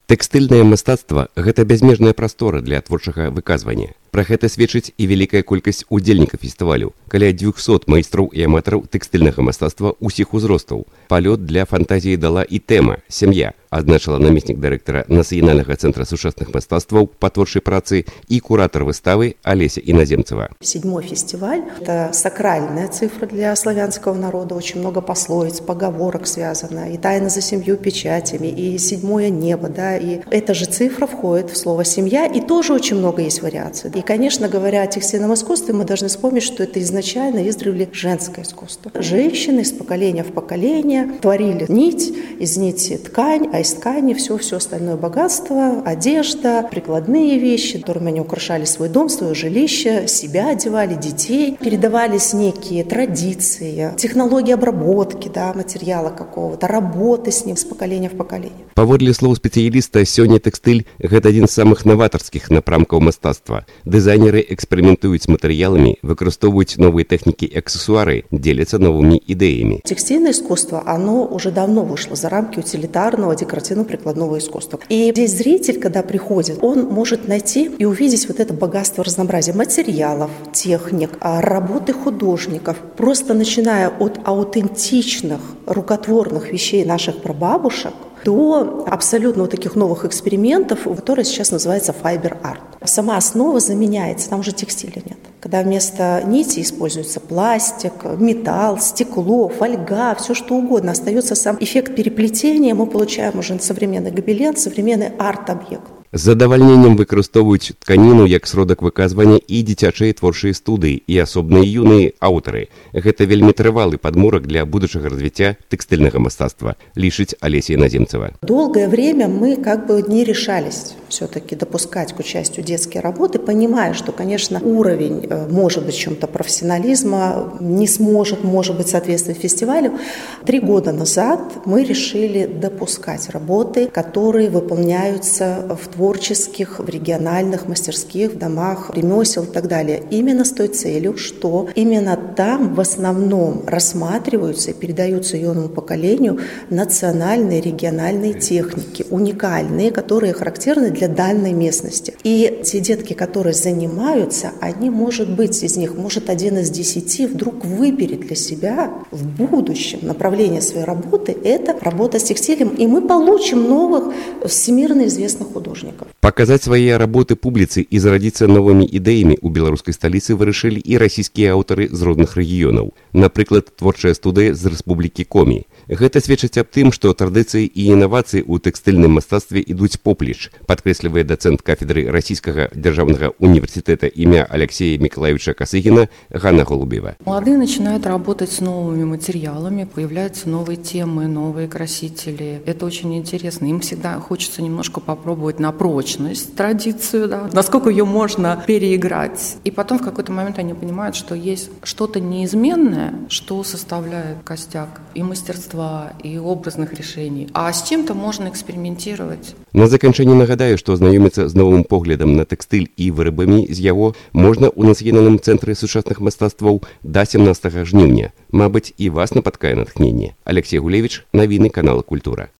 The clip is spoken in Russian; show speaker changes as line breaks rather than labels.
Тэкстыльнае мастацтва – гэта бязмежная прастора для творчага выказвання. Пра гэта сведчыць і вялікая колькасць удзельнікаў фестывалю. Каля 200 майстроў і аматараў тэкстыльнага мастацтва ўсіх узростаў. Палёт для фантазіі дала і тэма «Сям'я», адзначыла намеснік дырэктара Нацыянальнага цэнтра сучасных мастацтваў па творчай працы і куратар выставы Олеся Иноземцева.
7-й фестиваль – это сакральная цифра для славянского народа. Очень много пословиц, поговорок связано. И «Тайна за 7 печатями», и «Седьмое небо». Да, и эта же цифра входит в слово «семья», и тоже очень много есть вариаций. И, конечно, говоря о текстильном искусстве, мы должны вспомнить, что это изначально издревле женское искусство. Женщины из поколения в поколение творили нить, из нити ткань, а из ткани все остальное богатство, одежда, прикладные вещи, которыми они украшали свой дом, свое жилище, себя одевали, детей. Передавались некие традиции, технологии обработки материала какого-то, работы с ним с поколения в поколение.
Паводле слоў спецыяліста, сёння тэкстыль – гэта адзін з самых наватарскіх напрамкаў мастацтва. Дызайнеры эксперыментуюць з матэрыяламі, выкарыстоўваюць новыя тэхнікі і аксессуары, дзеляцца новымі ідэямі.
Текстильное искусство, оно уже давно вышло за рамки утилитарного, декоративно-прикладного искусства. И здесь зритель, когда приходит, он может найти и увидеть вот это богатство разнообразия материалов, техник, работы художников, просто начиная от аутентичных рукотворных вещей наших прабабушек до абсолютно вот таких новых экспериментов, которые сейчас называются файбер-арт. Сама основа заменяется, там уже текстиля нет. Когда вместо нити используется пластик, металл, стекло, фольга, все что угодно, остается сам эффект переплетения, мы получаем уже современный гобелен, современный арт-объект.
З задавальненнем выкарыстоўваюць тканіну як сродак выказвання і дзіцячыя творчыя студыі, і асобныя юныя аўтары. Гэта вельмі трывалы падмурак для будучага развіцця тэкстыльнага мастацтва, лічыць Олеся Иноземцева.
Долгое время мы не решались все-таки допускать к участию детские работы, понимая, что, конечно, уровень, может быть, чем-то профессионализма не сможет, может быть, соответствовать фестивалю. 3 года назад мы решили допускать работы, которые выполняются в творческих, в региональных мастерских, в домах ремесел и так далее. Именно с той целью, что именно там в основном рассматриваются и передаются юному поколению национальные, региональные техники, уникальные, которые характерны для данной местности. И те детки, которые занимаются, они, может быть, из них, может, 1 из 10 вдруг выберет для себя в будущем направление своей работы – это работа с текстилем, и мы получим новых всемирно известных художников.
Паказаць свае работы публіцы і зарадзіцца новымі ідэямі ў беларускай сталіцы вырашылі і расійскія аўтары з розных рэгіёнаў. Напрыклад, творчая студыя з Рэспублікі Комі. Гэта сведчыць аб тым, што традыцыі і інавацыі ў тэкстыльным мастацтве ідуць поплеч, падкрэслівае дацэнт кафедры Расійскага дзяржаўнага універсітэта імя Алексея Миколаевича Косыгина Ганна Голубева.
Молодые начинают работать с новыми материалами, появляются новые темы, новые красители. Это очень интересно. Им всегда хочется немножко попробовать на прочность традицию, насколько ее можно переиграть. И потом в какой-то момент они понимают, что есть что-то неизменное, что составляет костяк и мастерства, и образных решений. А с чем-то можно экспериментировать.
На заканчэнне нагадаю, што знаёміцца з новым поглядам на тэкстыль і вырабамі з яго можна ў Нацыянальным цэнтры сучасных мастацтваў да 17 жніўня. Мабыць, і вас напаткае натхненне. Алексей Гулевич, навіны канала Культура.